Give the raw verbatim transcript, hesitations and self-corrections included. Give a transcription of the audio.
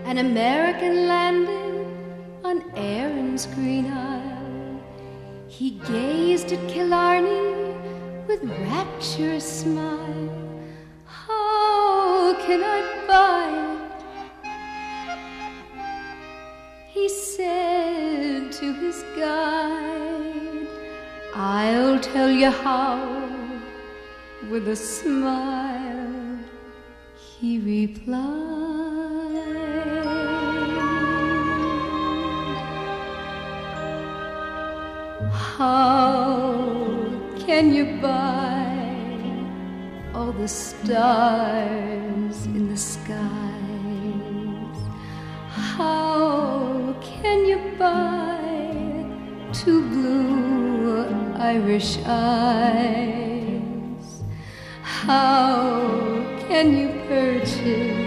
an American landing on Erin's green isle. He gazed at Killarney with rapturous smile. How can I buy it? He said to his guide, I'll tell you how. With a smile he replied, how can you buy all the stars in the skies? How can you buy two blue Irish eyes? How can you purchase